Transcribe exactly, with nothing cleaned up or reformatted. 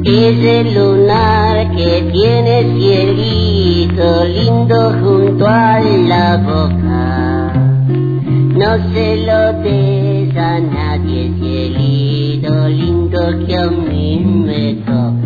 Ese lunar que tiene cielito lindo junto a la boca, no se lo des a nadie, cielito lindo que a mí me toca.